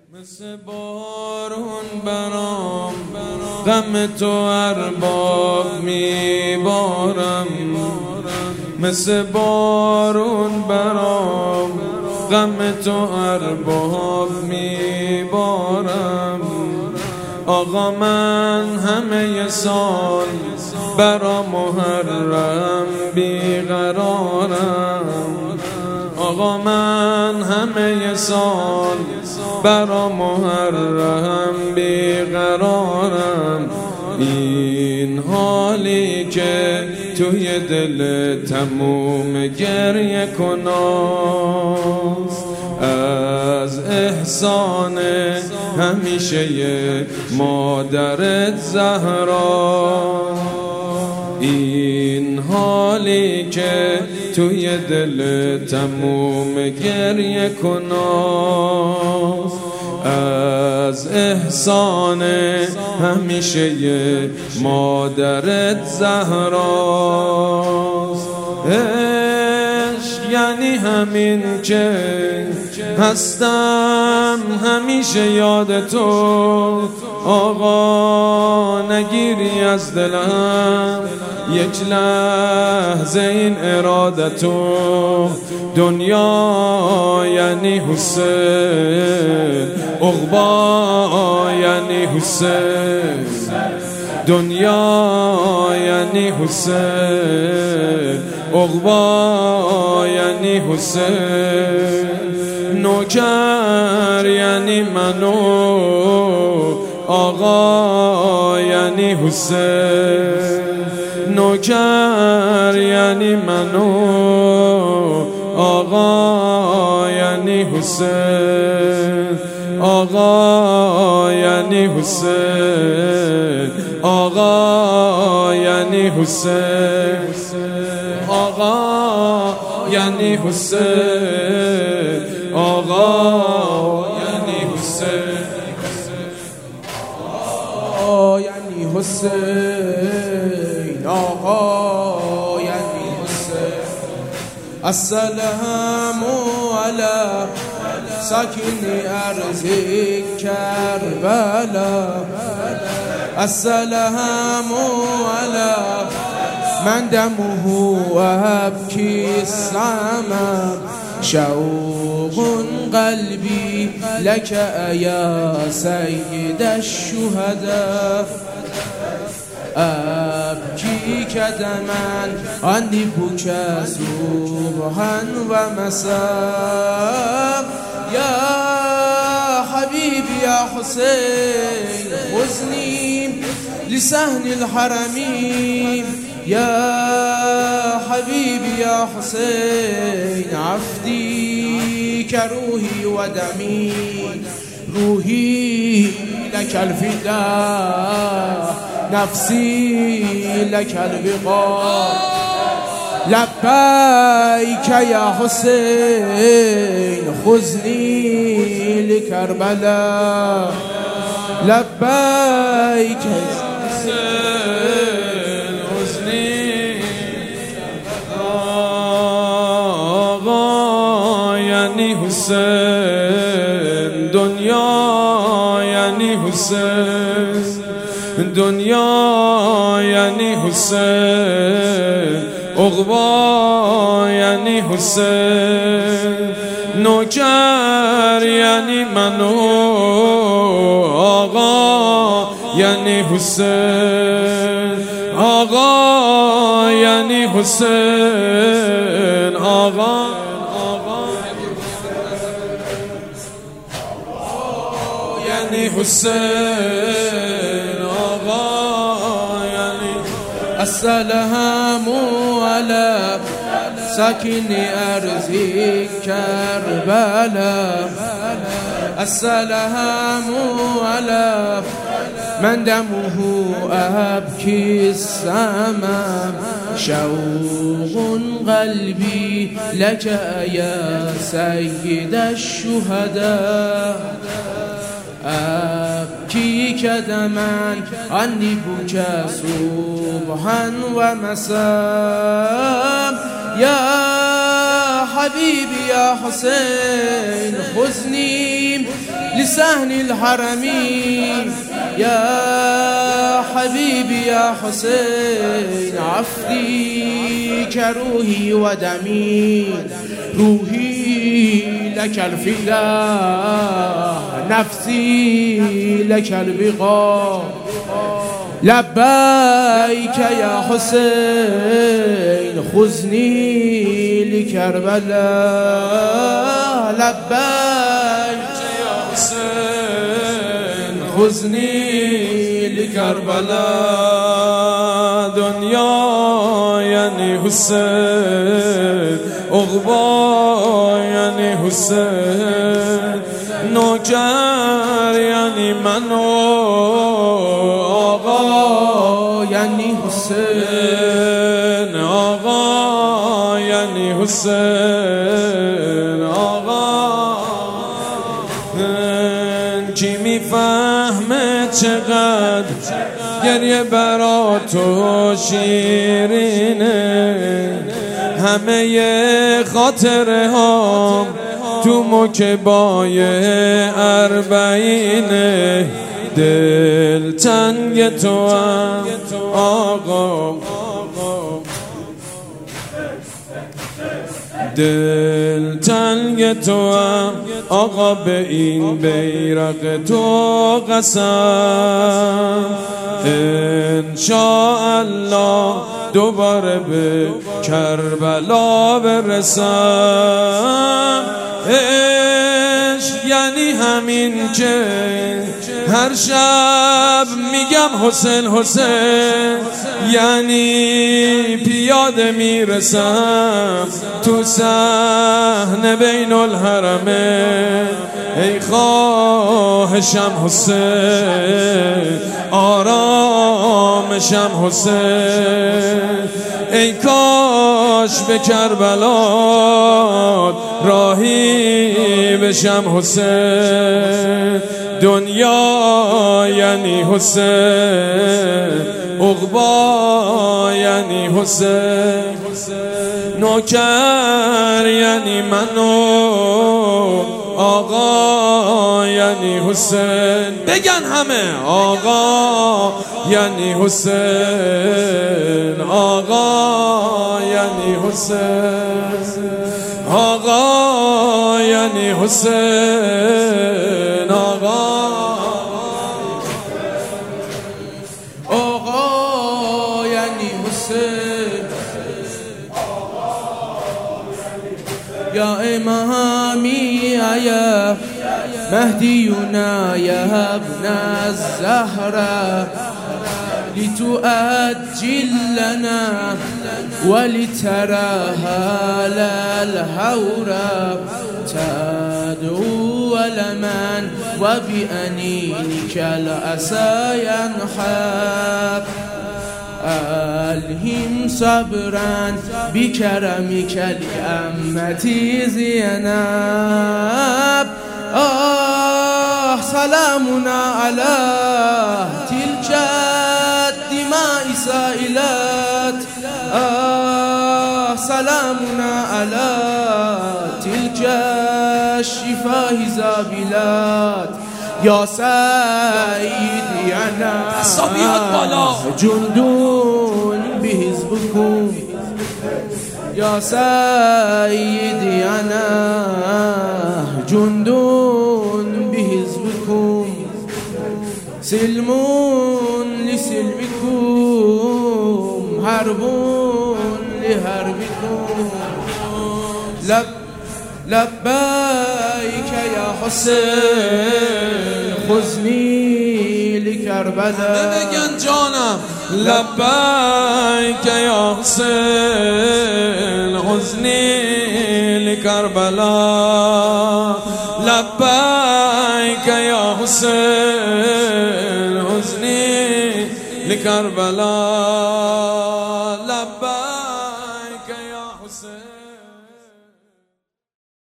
مثل بارون برام غم تو ارباب میبارم، مثل بارون برام غم تو ارباب میبارم. آقا من همه سال برا محرم بیقرارم، آقا من همه سال برا محرم بیقرارم. این حالی که توی دل تموم گریه کناست از احسان همیشه مادرت زهرا. این حالی که توی دل تموم گریه کناست از احسان همیشه مادرت زهراست. عشق یعنی همین که هستم همیشه یاد تو، آقا نگیری از دلم یک لحظه این ارادتو. دنیا یعنی حسین، عقبا یعنی حسین، دنیا یعنی حسین، عقبا یعنی حسین. نوکر یعنی منو، آقا یعنی حسین. نوکر یعنی منو، آقا یعنی حسین. آقا یعنی حسین، آقا یعنی حسین، آقا یعنی حسین، آقا یعنی حسین، آقا یعنی حسین، آقا یعنی حسین. السلام علی ساکن ارض کربلا، السلام علی من دمه ابکی السماء. شوق قلبي لك يا سيد الشهداء، أبكيك دما عني بكى صبحا ومساء. يا حبيبي يا حسين خذني لسهن الحرمين، يا حبيبي يا حسين عفديك روحي ودمي. روحي لك الفداء، نفسي لك الوقاء. لبيك يا حسين خذني لكربلاء، لبيك يا حسين خذني. آقا یعنی حسین، دنیا یعنی حسین، دنیا یعنی حسین، عقبا یعنی حسین. نوکر یعنی منو، آقا یعنی حسین، آقا یعنی حسین، آقا یعنی حسین، آقا یعنی. السلام على ساكن أرض كربلاء، السلام على من دمه أبكي السماء. شوق قلبي لك يا سيد الشهداء، أبكيك دما عني بكى صبحا ومساء. يا حبيبي يا حسين خذني بسهن الحرمين يا حبيبي يا حسين عفديك روحي ودمي روحي لك الفداء نفسي لك البقاء لبيك يا حسين خذني لكربلاء لبيك يا حسين خذني لكربلاء دنیا یعنی حسین عقبا یعنی حسین نوکر یعنی من آقا یعنی حسین آقا یعنی حسین آقا کی میفهمه چقدر گریه برا تو شیرینه همه خاطره ها تو مکبای اربعینه دل تنگ تو هم آقا دل تنگ تو هم آقا به این بیرق تو قسم انشاءالله دوباره به کربلا برسم عشق یعنی همین که هر شب میگم حسین حسین یعنی پیاده میرسم تو صحن بین الحرمین ای خواهشم حسین آرامشم حسین ای کاش به کربلا راهی بشم حسین دنیا یعنی حسین عقبا یعنی حسین نوکر یعنی منو آقا یعنی حسین بگن همه آقا یعنی حسین آقا یعنی حسین آقا یعنی حسین آقا آقا یعنی حسین یا امامی یا مهدینا یا ابن الزهره لتؤجل لنا ولترى الهورة تدعو لمن وبأنينك الأسى ينحب ألهم صبرا بكرمك لأمتي زينب سلامنا على تلك الدماء سائلات سلامنا على تلك الشفاه زابلات يا سيدي أنا جند بحزبكم يا سيدي أنا جند بحزبكم سلم لسلمكم حرب لحربكم لبيك يا حسين خذني لكربلاء بگن جانم لبیک یا حسین خذنی لکربلا لبیک یا حسین خذنی لکربلا لبیک